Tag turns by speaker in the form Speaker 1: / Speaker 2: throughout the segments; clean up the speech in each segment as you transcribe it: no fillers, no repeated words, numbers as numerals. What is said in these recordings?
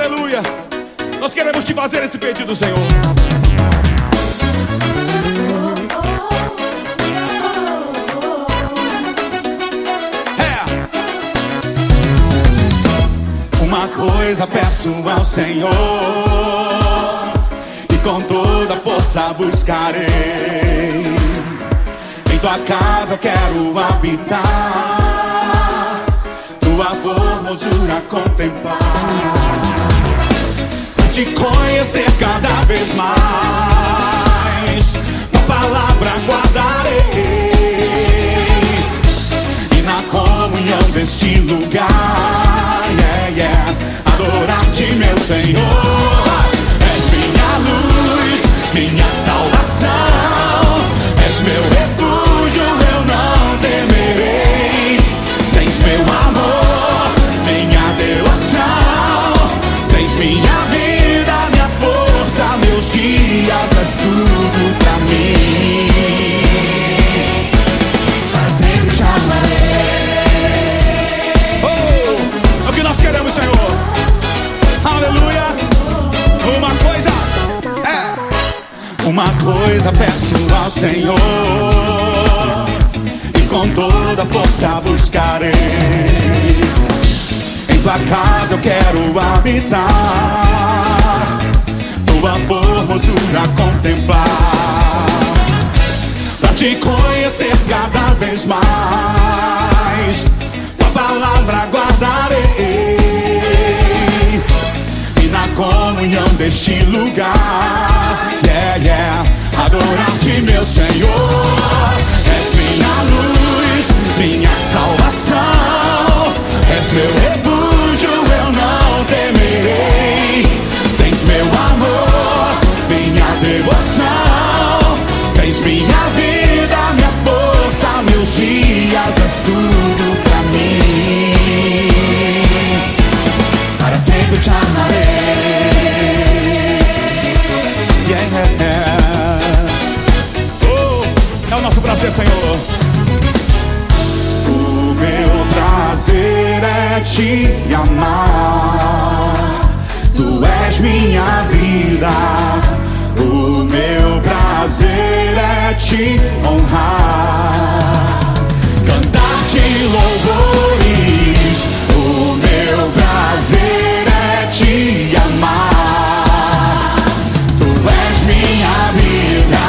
Speaker 1: Aleluia. Nós queremos te fazer esse pedido, Senhor.
Speaker 2: Uma coisa peço ao Senhor, e com toda força buscarei. Em tua casa eu quero habitar, tua formosura contemplar, te conhecer cada vez mais, tua palavra guardarei, e na comunhão deste lugar, adorar-te, meu Senhor. És minha luz, minha salvação, és meu refúgio, eu não temerei. Tens meu amor, minha devoção, tens minha vida, minha força, meus dias, és tudo pra mim. Para sempre te amarei.
Speaker 1: É o que nós queremos, Senhor. Aleluia.
Speaker 2: Uma coisa peço ao Senhor, e com toda força buscarei. Em tua casa eu quero habitar, tua formosura contemplar, pra te conhecer cada vez mais, tua palavra guardarei, e na comunhão deste lugar, adorar-te, meu Senhor. És minha luz, minha salvação, és meu refúgio, eu não temerei. Tens meu amor, minha devoção, tens minha vida, minha força, meus dias, és tudo pra mim. Para sempre te amarei.
Speaker 1: É o nosso prazer, Senhor.
Speaker 2: O meu prazer é te amar, tu és minha vida. O meu prazer é te honrar, cantar-te louvores. O meu prazer é te amar, tu és minha vida.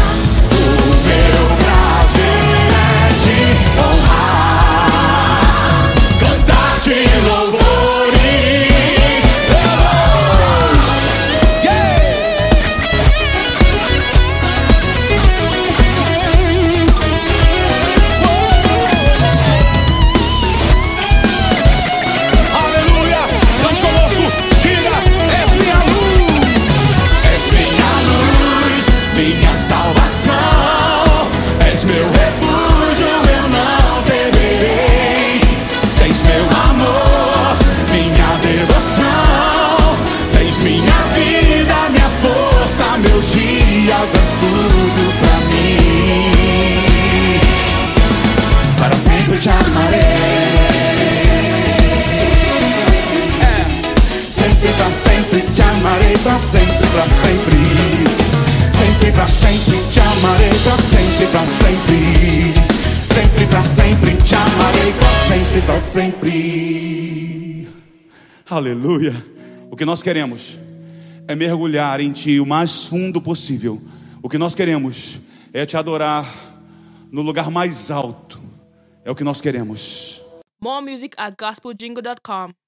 Speaker 2: Te amarei, sempre pra sempre te amarei, pra sempre, pra sempre, sempre pra sempre te amarei, pra sempre, pra sempre, sempre pra sempre te amarei, pra sempre, pra sempre.
Speaker 1: Aleluia. O que nós queremos é mergulhar em ti o mais fundo possível. O que nós queremos é te adorar no lugar mais alto. É o que nós queremos.
Speaker 3: More music at gospeljingle.com.